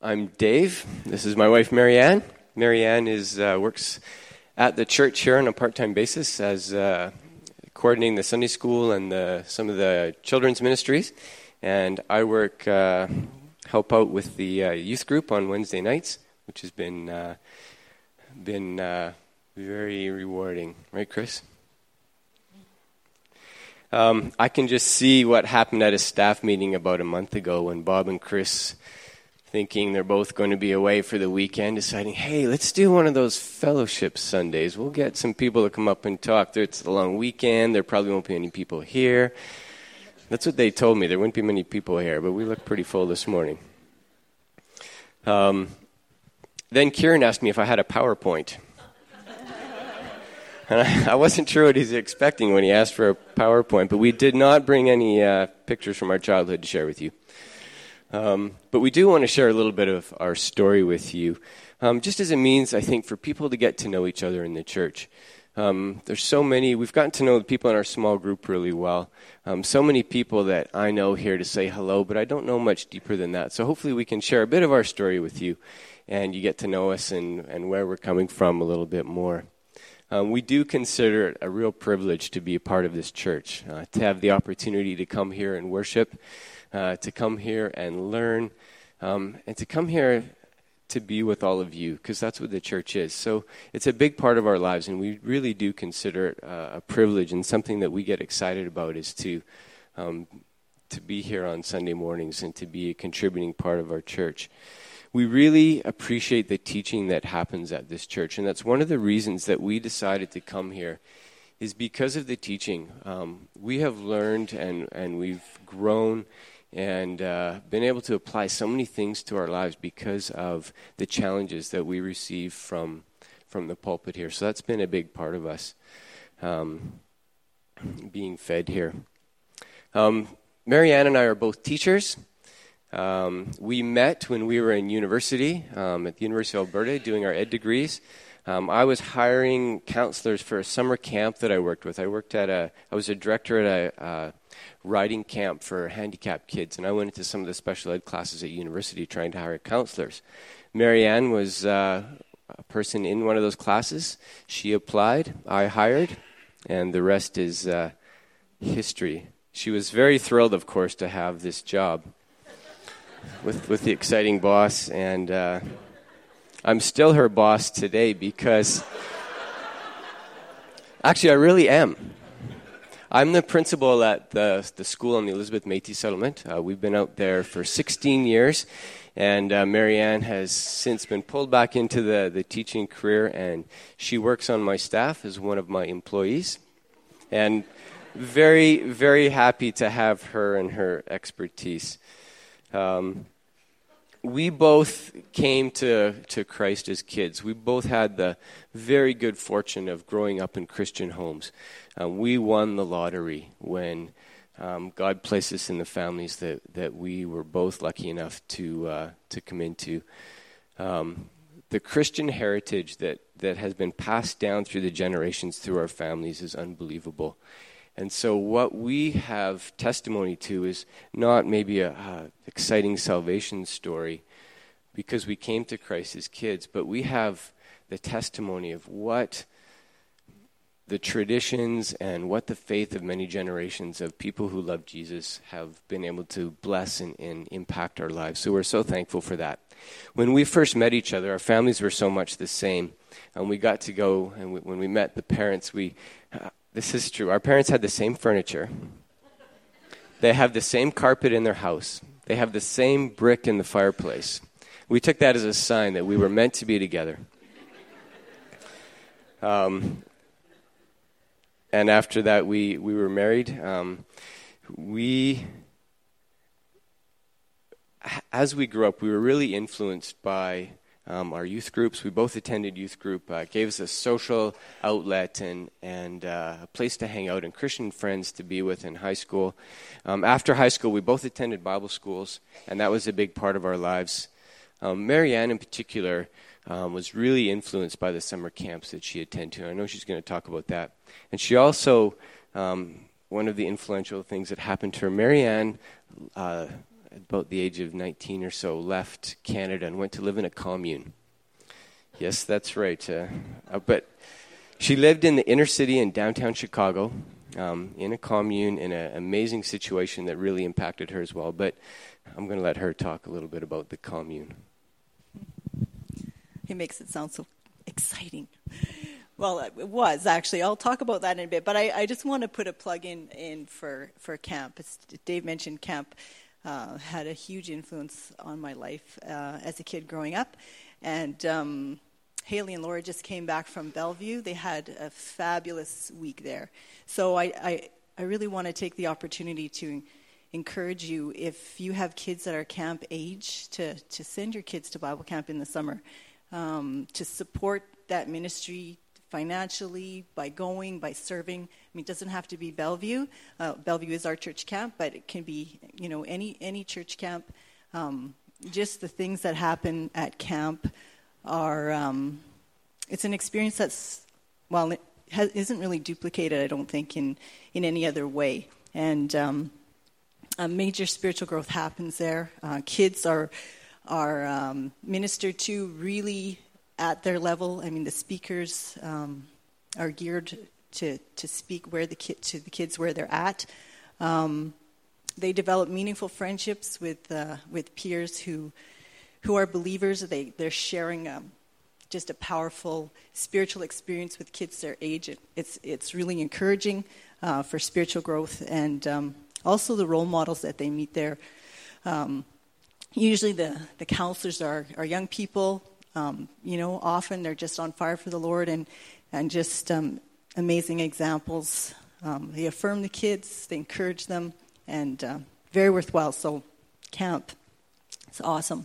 I'm Dave. This is my wife, Marianne. Marianne works at the church here on a part-time basis as coordinating the Sunday school and some of the children's ministries. And I help out with the youth group on Wednesday nights, which has been very rewarding. Right, Chris? I can just see what happened at a staff meeting about a month ago when Bob and Chris, thinking they're both going to be away for the weekend, deciding, hey, let's do one of those fellowship Sundays. We'll get some people to come up and talk. It's a long weekend. There probably won't be any people here. That's what they told me. There wouldn't be many people here, but we looked pretty full this morning. Then Kieran asked me if I had a PowerPoint. And I wasn't sure what he's expecting when he asked for a PowerPoint, but we did not bring any pictures from our childhood to share with you. But we do want to share a little bit of our story with you, just as a means, I think, for people to get to know each other in the church. There's so many, we've gotten to know the people in our small group really well. So many people that I know here to say hello, but I don't know much deeper than that. So hopefully we can share a bit of our story with you, and you get to know us and where we're coming from a little bit more. We do consider it a real privilege to be a part of this church, to have the opportunity to come here and worship, to come here and learn, and to come here to be with all of you, because that's what the church is. So it's a big part of our lives, and we really do consider it a privilege, and something that we get excited about is to be here on Sunday mornings and to be a contributing part of our church. We really appreciate the teaching that happens at this church, and that's one of the reasons that we decided to come here, is because of the teaching. We have learned and we've grown and been able to apply so many things to our lives because of the challenges that we receive from the pulpit here. So that's been a big part of us being fed here. Marianne and I are both teachers. We met when we were in university, at the University of Alberta, doing our ed degrees. I was hiring counselors for a summer camp that I worked with. I was a director at a riding camp for handicapped kids, and I went into some of the special ed classes at university trying to hire counselors. Marianne was a person in one of those classes. She applied, I hired, and the rest is history. She was very thrilled, of course, to have this job with the exciting boss, and I'm still her boss today because actually I really am. I'm the principal at the school on the Elizabeth Métis settlement. We've been out there for 16 years, and Marianne has since been pulled back into the teaching career, and she works on my staff as one of my employees, and very, very happy to have her and her expertise. We both came to Christ as kids. We both had the very good fortune of growing up in Christian homes. We won the lottery when God placed us in the families that we were both lucky enough to come into. The Christian heritage that has been passed down through the generations through our families is unbelievable. And so what we have testimony to is not maybe a exciting salvation story because we came to Christ as kids, but we have the testimony of what the traditions and what the faith of many generations of people who love Jesus have been able to bless and impact our lives. So we're so thankful for that. When we first met each other, our families were so much the same. And we got to go, and when we met the parents, this is true. Our parents had the same furniture. They have the same carpet in their house. They have the same brick in the fireplace. We took that as a sign that we were meant to be together. And after that, we were married. As we grew up, we were really influenced by our youth groups. We both attended youth group. Gave us a social outlet and a place to hang out and Christian friends to be with in high school. After high school, we both attended Bible schools, and that was a big part of our lives. Marianne, in particular, was really influenced by the summer camps that she attended to. I know she's going to talk about that. And she also, one of the influential things that happened to her, Marianne about the age of 19 or so, left Canada and went to live in a commune. Yes, that's right. But she lived in the inner city in downtown Chicago, in a commune, in an amazing situation that really impacted her as well. But I'm going to let her talk a little bit about the commune. He makes it sound so exciting. Well, it was, actually. I'll talk about that in a bit. But I just want to put a plug in for camp. As Dave mentioned, camp had a huge influence on my life as a kid growing up. And Haley and Laura just came back from Bellevue. They had a fabulous week there. So I really want to take the opportunity to encourage you, if you have kids that are camp age, to send your kids to Bible camp in the summer, to support that ministry financially, by going, by serving. I mean, it doesn't have to be Bellevue. Bellevue is our church camp, but it can be, any church camp. Just the things that happen at camp are, it's an experience that's, isn't really duplicated, I don't think, in any other way. And a major spiritual growth happens there. Kids are ministered to really at their level. I mean, the speakers are geared to speak to the kids where they're at. They develop meaningful friendships with peers who are believers. They're sharing just a powerful spiritual experience with kids their age. It's really encouraging for spiritual growth, and also the role models that they meet there. Usually the counselors are young people. Often they're just on fire for the Lord and just amazing examples. They affirm the kids, they encourage them, and very worthwhile. So camp, it's awesome.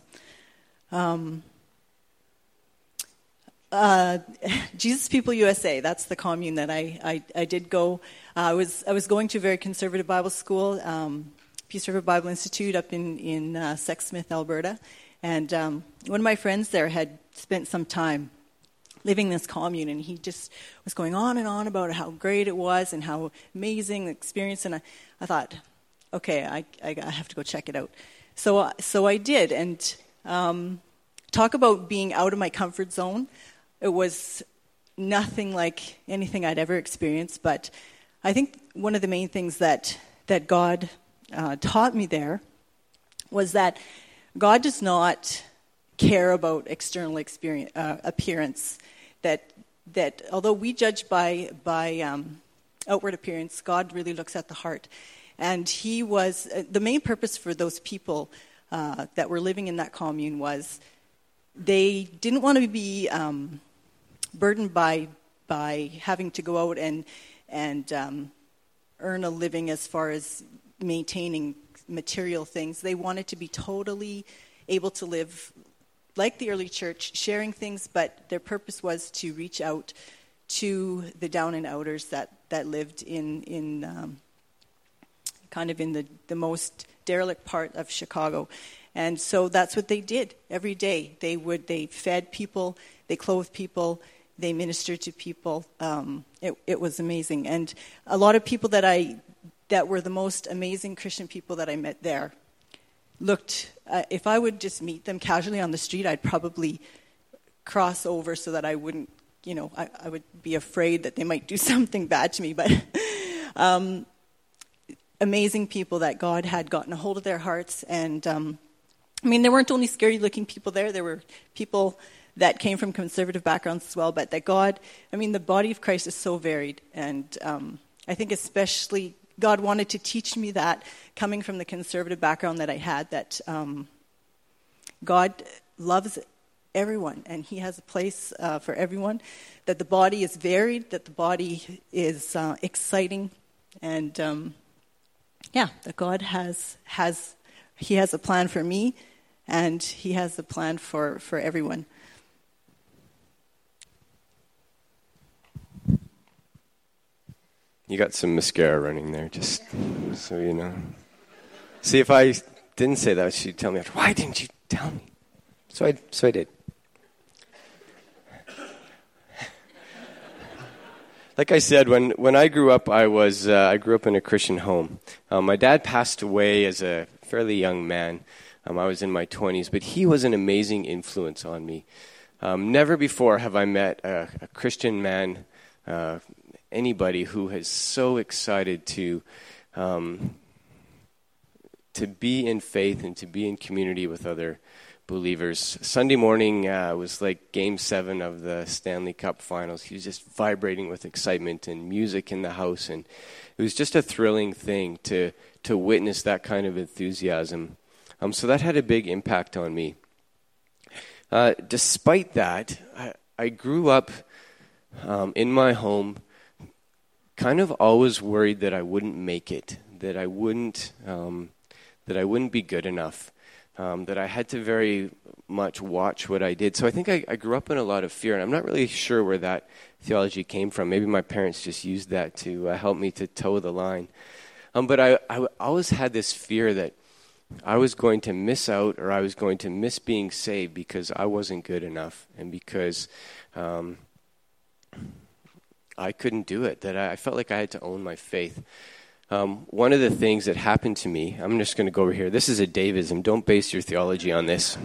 Jesus People USA, that's the commune that I did go. I was going to a very conservative Bible school, Peace River Bible Institute up in Sexsmith, Alberta. And one of my friends there had spent some time living this commune, and he just was going on and on about how great it was and how amazing the experience. And I thought, okay, I have to go check it out. So I did, and talk about being out of my comfort zone. It was nothing like anything I'd ever experienced, but I think one of the main things that God taught me there was that God does not care about external appearance. That although we judge by outward appearance, God really looks at the heart. And he was the main purpose for those people that were living in that commune was they didn't want to be burdened by having to go out and earn a living as far as maintaining material things. They wanted to be totally able to live like the early church, sharing things, but their purpose was to reach out to the down and outers that lived in kind of in the most derelict part of Chicago. And so that's what they did every day. They fed people, they clothed people, they ministered to people. It was amazing. And a lot of people that were the most amazing Christian people that I met there looked, if I would just meet them casually on the street, I'd probably cross over so that I wouldn't, I would be afraid that they might do something bad to me. But amazing people that God had gotten a hold of their hearts. And there weren't only scary-looking people there. There were people that came from conservative backgrounds as well. But that God, the body of Christ is so varied. And I think especially God wanted to teach me that, coming from the conservative background that I had, that God loves everyone, and he has a place for everyone, that the body is varied, that the body is exciting, and that God has a plan for me, and he has a plan for everyone. You got some mascara running there, just so you know. See, if I didn't say that, she'd tell me, why didn't you tell me? So I did. Like I said, when I grew up, I grew up in a Christian home. My dad passed away as a fairly young man. I was in my 20s, but he was an amazing influence on me. Never before have I met a Christian man, anybody who is so excited to be in faith and to be in community with other believers. Sunday morning was like Game 7 of the Stanley Cup Finals. He was just vibrating with excitement and music in the house, and it was just a thrilling thing to witness that kind of enthusiasm. So that had a big impact on me. Despite that, I grew up in my home kind of always worried that I wouldn't make it, that I wouldn't be good enough, that I had to very much watch what I did. So I think I grew up in a lot of fear, and I'm not really sure where that theology came from. Maybe my parents just used that to help me to toe the line. But I always had this fear that I was going to miss out, or I was going to miss being saved because I wasn't good enough, and because I couldn't do it, that I felt like I had to own my faith. One of the things that happened to me, I'm just going to go over here. This is a Davism. Don't base your theology on this.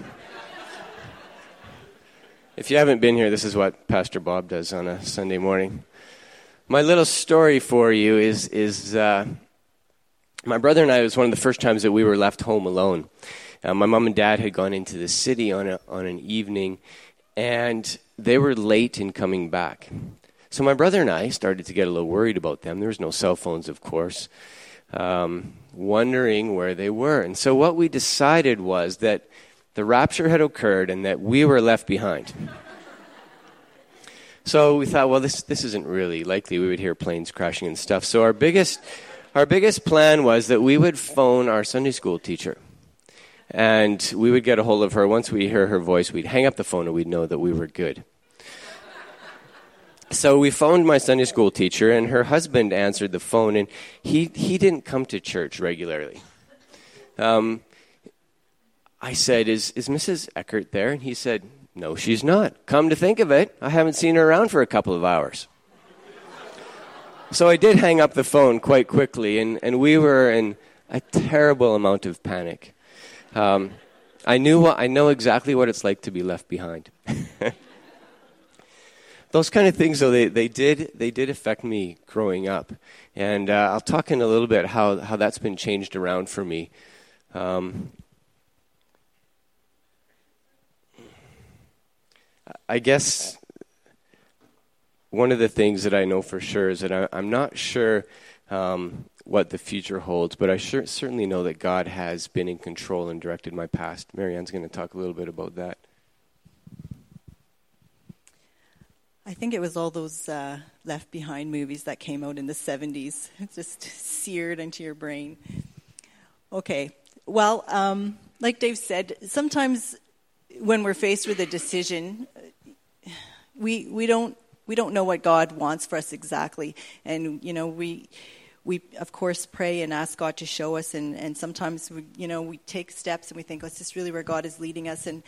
If you haven't been here, this is what Pastor Bob does on a Sunday morning. My little story for you is my brother and I, it was one of the first times that we were left home alone. My mom and dad had gone into the city on an evening, and they were late in coming back. So my brother and I started to get a little worried about them. There was no cell phones, of course, wondering where they were. And so what we decided was that the rapture had occurred and that we were left behind. So we thought, well, this isn't really likely. We would hear planes crashing and stuff. So our biggest plan was that we would phone our Sunday school teacher. And we would get a hold of her. Once we hear her voice, we'd hang up the phone and we'd know that we were good. So we phoned my Sunday school teacher, and her husband answered the phone, and he didn't come to church regularly. I said, is Mrs. Eckert there? And he said, no, she's not. Come to think of it, I haven't seen her around for a couple of hours. So I did hang up the phone quite quickly, and we were in a terrible amount of panic. I know exactly what it's like to be left behind. Those kind of things, though, they did affect me growing up, and I'll talk in a little bit how that's been changed around for me. I guess one of the things that I know for sure is that I'm not sure what the future holds, but I certainly know that God has been in control and directed my past. Marianne's going to talk a little bit about that. I think it was all those Left Behind movies that came out in the 70s. It's just seared into your brain. Okay. Well, like Dave said, sometimes when we're faced with a decision, we don't know what God wants for us exactly. And, we of course pray and ask God to show us, and sometimes we take steps and we think, is this really where God is leading us? And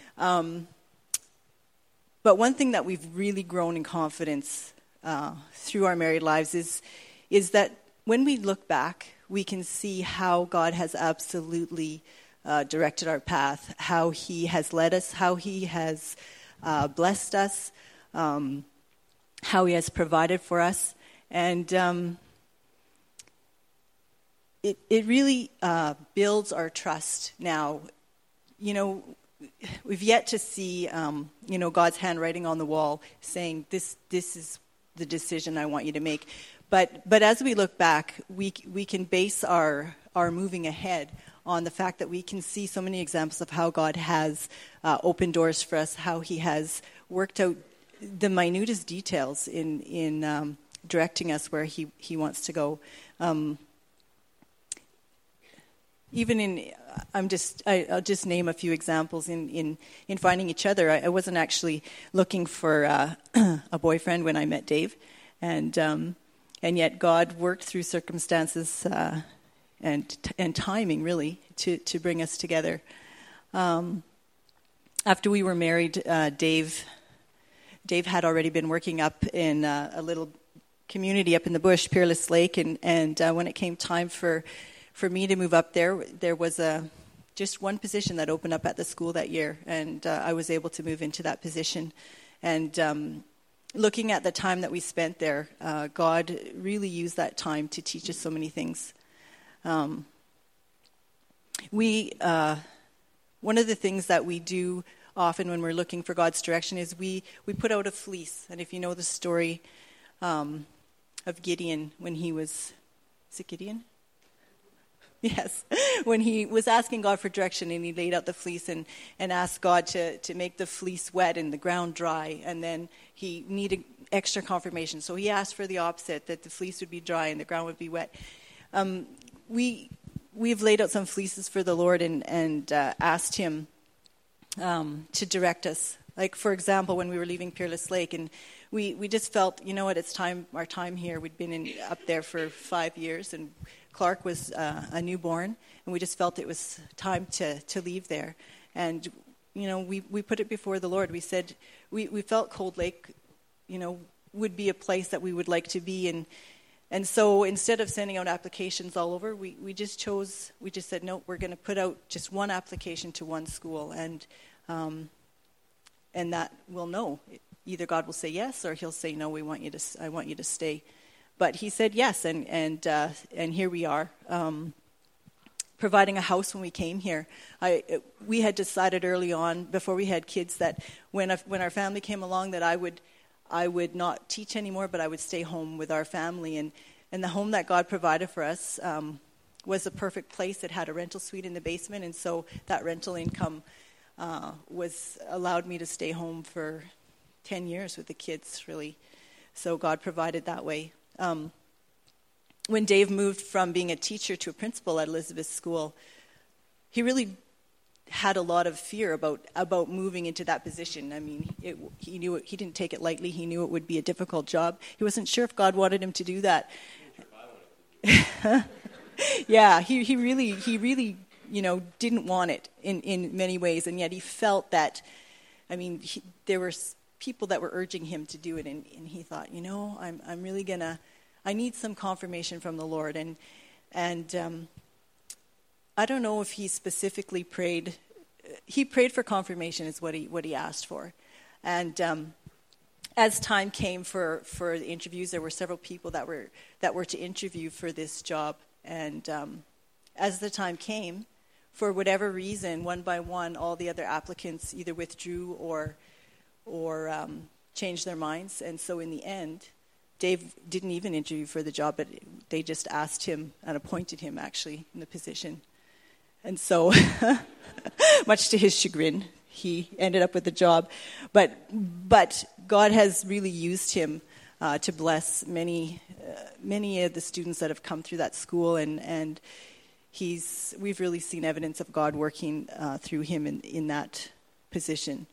but one thing that we've really grown in confidence through our married lives is that when we look back, we can see how God has absolutely directed our path, how He has led us, how He has blessed us, how He has provided for us, and it really builds our trust now. We've yet to see, God's handwriting on the wall saying, this is the decision I want you to make. But as we look back, we can base our moving ahead on the fact that we can see so many examples of how God has opened doors for us, how He has worked out the minutest details in directing us where He wants to go. I'll just name a few examples in finding each other. I wasn't actually looking for a boyfriend when I met Dave, and yet God worked through circumstances and timing really to bring us together. After we were married, Dave had already been working up in a little community up in the bush, Peerless Lake, and when it came time for for me to move up there, there was just one position that opened up at the school that year, and I was able to move into that position. And looking at the time that we spent there, God really used that time to teach us so many things. One of the things that we do often when we're looking for God's direction is we put out a fleece. And if you know the story of Gideon, when he was... Is it Gideon? Yes. When he was asking God for direction and he laid out the fleece and asked God to make the fleece wet and the ground dry, and then he needed extra confirmation. So he asked for the opposite, that the fleece would be dry and the ground would be wet. We've laid out some fleeces for the Lord and asked him to direct us. Like, for example, when we were leaving Peerless Lake, and we just felt, you know what, it's time, our time here. We'd been up there for 5 years, and Clark was a newborn, and we just felt it was time to leave there. And, you know, we put it before the Lord. We said we felt Cold Lake, you know, would be a place that we would like to be. And so instead of sending out applications all over, we just said, no, we're going to put out just one application to one school, and that we'll know. Either God will say yes, or he'll say, no, I want you to stay. But he said yes, and here we are, providing a house when we came here. We had decided early on, before we had kids, that when our family came along, that I would not teach anymore, but I would stay home with our family. And the home that God provided for us was a perfect place. It had a rental suite in the basement, and so that rental income allowed me to stay home for 10 years with the kids, really. So God provided that way. When Dave moved from being a teacher to a principal at Elizabeth School, he really had a lot of fear about moving into that position. I mean, he knew he didn't take it lightly. He knew it would be a difficult job. He wasn't sure if God wanted him to do that. Yeah, he really, you know, didn't want it in many ways, and yet he felt that. I mean, there were people that were urging him to do it, and he thought, you know, I'm really gonna. I need some confirmation from the Lord, and I don't know if he specifically prayed. He prayed for confirmation, is what he asked for, and as time came for the interviews, there were several people that were to interview for this job, and as the time came, for whatever reason, one by one, all the other applicants either withdrew or changed their minds, and so in the end, Dave didn't even interview for the job, but they just asked him and appointed him, actually, in the position. And so, much to his chagrin, he ended up with the job. But God has really used him to bless many of the students that have come through that school, and we've really seen evidence of God working through him in that position.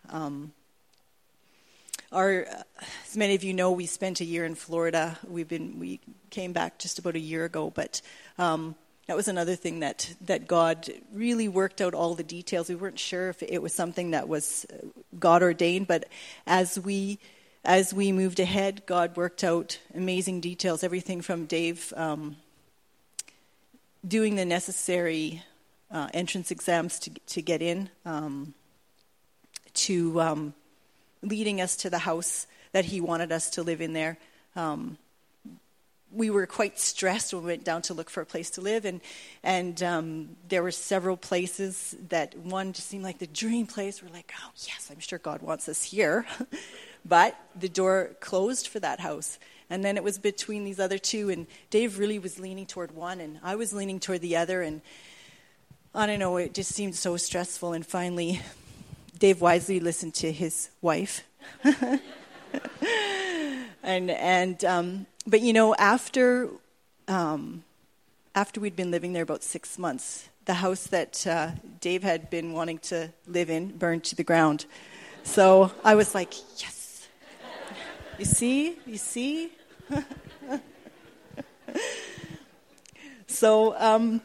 As many of you know, we spent a year in Florida. We came back just about a year ago, but that was another thing that God really worked out all the details. We weren't sure if it was something that was God ordained, but as we moved ahead, God worked out amazing details. Everything from Dave doing the necessary entrance exams to get in, to leading us to the house that he wanted us to live in there. We were quite stressed when we went down to look for a place to live, and there were several places that one just seemed like the dream place. We're like, oh yes, I'm sure God wants us here. But the door closed for that house. And then it was between these other two, and Dave really was leaning toward one, and I was leaning toward the other, and I don't know, it just seemed so stressful. And finally, Dave wisely listened to his wife. But you know, after we'd been living there about 6 months, the house that Dave had been wanting to live in burned to the ground. So I was like, yes. You see? So,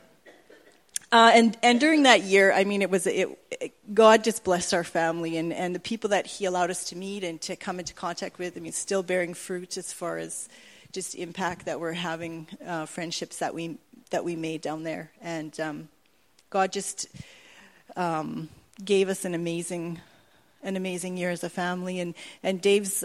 and during that year, I mean, God just blessed our family, and the people that he allowed us to meet and to come into contact with, I mean, still bearing fruit as far as just impact that we're having, friendships that we that we made down there. And God just gave us an amazing year as a family. And Dave's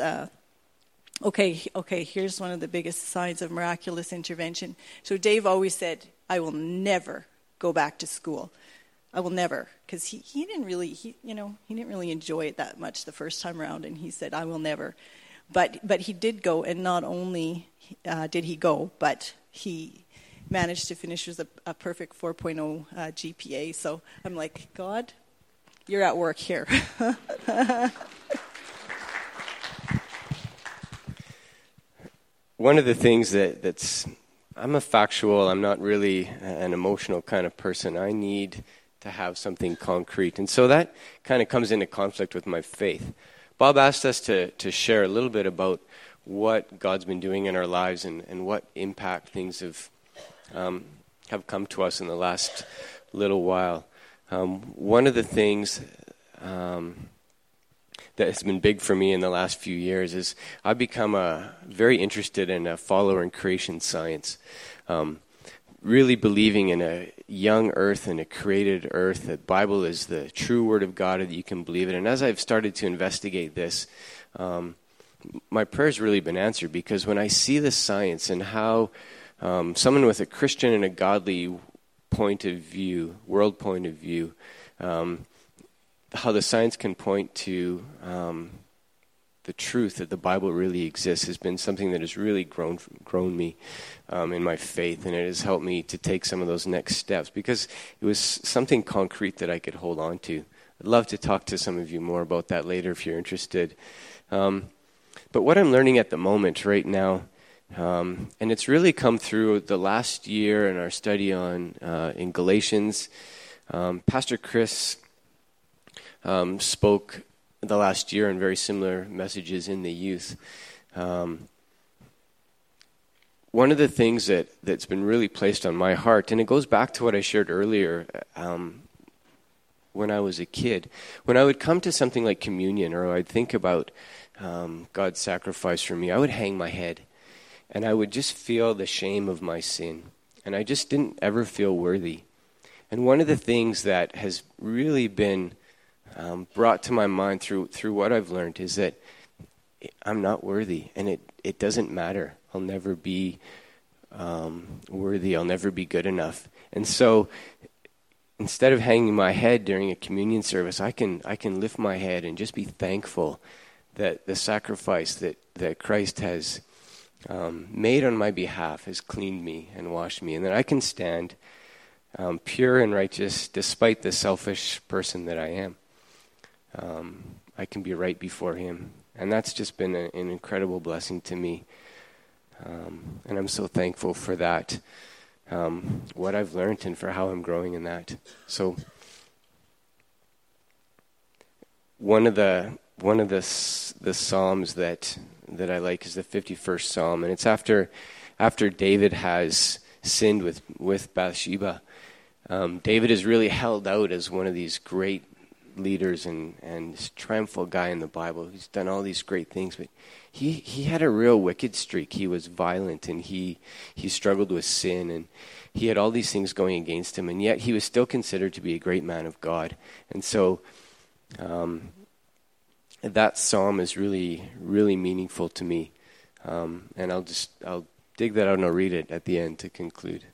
okay, here's one of the biggest signs of miraculous intervention. So Dave always said, I will never go back to school. I will never, because he didn't really enjoy it that much the first time around, and he said, I will never. But he did go, and not only did he go, but he managed to finish with a perfect 4.0 GPA. So I'm like, God, you're at work here. One of the things that's, I'm a factual, I'm not really an emotional kind of person. I need to have something concrete. And so that kind of comes into conflict with my faith. Bob asked us to share a little bit about what God's been doing in our lives and what impact things have come to us in the last little while. One of the things that has been big for me in the last few years is I've become very interested in a follower in creation science. Really believing in a young earth and a created earth, that Bible is the true word of God, that you can believe it. And as I've started to investigate this, my prayer's really been answered, because when I see the science and how someone with a Christian and a godly point of view, world point of view, how the science can point to the truth that the Bible really exists has been something that has really grown me in my faith, and it has helped me to take some of those next steps, because it was something concrete that I could hold on to. I'd love to talk to some of you more about that later if you're interested. But what I'm learning at the moment right now, and it's really come through the last year in our study on in Galatians, Pastor Chris spoke the last year in very similar messages in the youth. One of the things that's been really placed on my heart, and it goes back to what I shared earlier when I was a kid, when I would come to something like communion, or I'd think about God's sacrifice for me, I would hang my head, and I would just feel the shame of my sin, and I just didn't ever feel worthy. And one of the things that has really been brought to my mind through what I've learned is that I'm not worthy, and it doesn't matter. I'll never be worthy. I'll never be good enough. And so instead of hanging my head during a communion service, I can lift my head and just be thankful that the sacrifice that Christ has made on my behalf has cleaned me and washed me, and that I can stand pure and righteous despite the selfish person that I am. I can be right before Him. And that's just been an incredible blessing to me. And I'm so thankful for that, what I've learned and for how I'm growing in that. So one of the Psalms that I like is the 51st Psalm. And it's after David has sinned with Bathsheba. David is really held out as one of these great leaders and this triumphal guy in the Bible. He's done all these great things, but he had a real wicked streak. He was violent, and he struggled with sin, and he had all these things going against him, and yet he was still considered to be a great man of God. And so that psalm is really, really meaningful to me. And I'll dig that out and I'll read it at the end to conclude.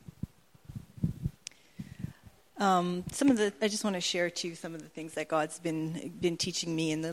I just want to share too some of the things that God's been teaching me in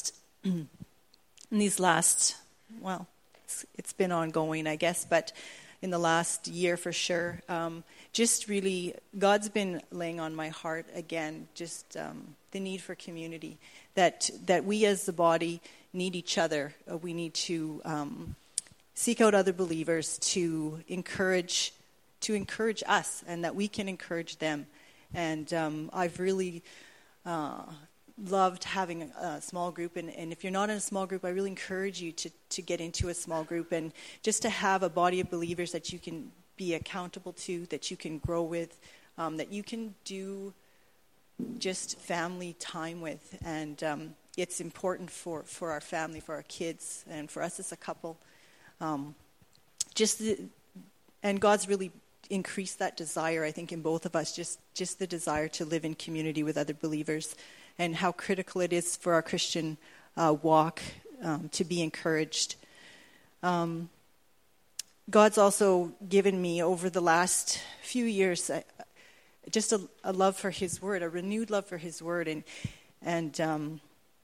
these last, well, it's been ongoing, I guess, but in the last year for sure. Just really, God's been laying on my heart again, just the need for community, that we as the body need each other. We need to seek out other believers to encourage us, and that we can encourage them. And I've really loved having a small group. And if you're not in a small group, I really encourage you to get into a small group, and just to have a body of believers that you can be accountable to, that you can grow with, that you can do just family time with. And it's important for our family, for our kids, and for us as a couple. And God's really increased that desire, I think, in both of us, just the desire to live in community with other believers, and how critical it is for our Christian walk to be encouraged. God's also given me over the last few years just a love for His Word, a renewed love for His Word, and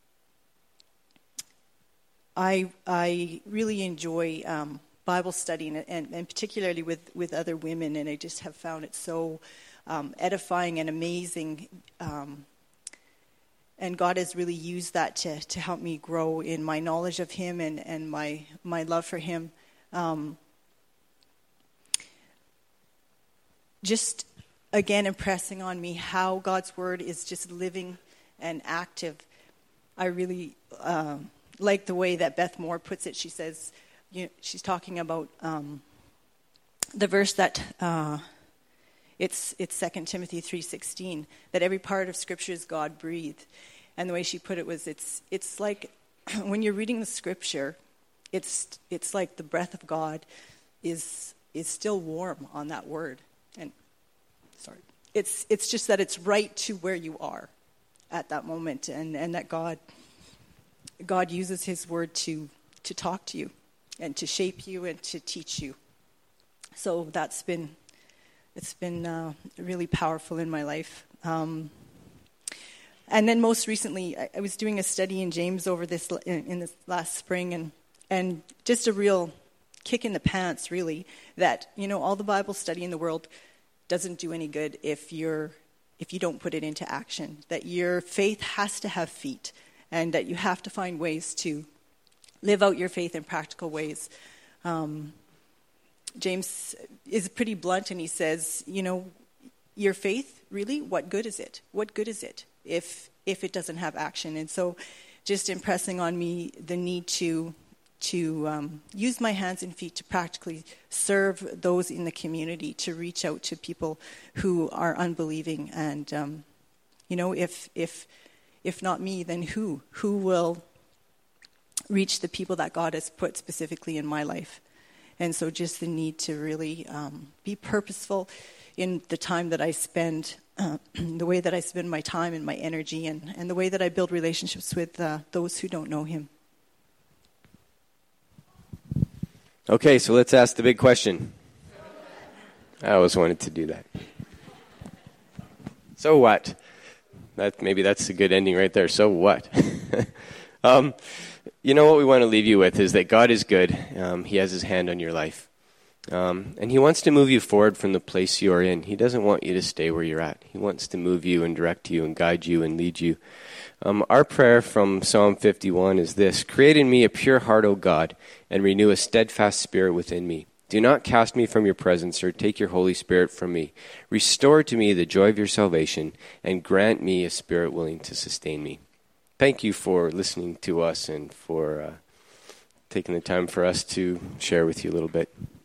I really enjoy Bible studying, and particularly with other women, and I just have found it so edifying and amazing. And God has really used that to help me grow in my knowledge of Him and my love for Him. Just again impressing on me how God's Word is just living and active. I really like the way that Beth Moore puts it. She says, she's talking about the verse that it's 2 Timothy 3:16, that every part of Scripture is God-breathed. And the way she put it was, it's like when you're reading the Scripture, it's like the breath of God is still warm on that word. And sorry, it's just that it's right to where you are at that moment, and that God uses His Word to talk to you and to shape you and to teach you. So it's been really powerful in my life. And then most recently, I was doing a study in James over in this last spring, and just a real kick in the pants, really, that all the Bible study in the world doesn't do any good if you don't put it into action. That your faith has to have feet, and that you have to find ways to live out your faith in practical ways. James is pretty blunt, and he says, your faith, really, what good is it? What good is it if it doesn't have action? And so just impressing on me the need to use my hands and feet to practically serve those in the community, to reach out to people who are unbelieving. And, if not me, then who? Who will reach the people that God has put specifically in my life? And so just the need to really be purposeful in the time that I spend, the way that I spend my time and my energy, and the way that I build relationships with those who don't know Him. Okay, so let's ask the big question. I always wanted to do that. So what? Maybe that's a good ending right there. So what? What we want to leave you with is that God is good. He has His hand on your life. And He wants to move you forward from the place you are in. He doesn't want you to stay where you're at. He wants to move you and direct you and guide you and lead you. Our prayer from Psalm 51 is this: create in me a pure heart, O God, and renew a steadfast spirit within me. Do not cast me from your presence or take your Holy Spirit from me. Restore to me the joy of your salvation and grant me a spirit willing to sustain me. Thank you for listening to us and for taking the time for us to share with you a little bit.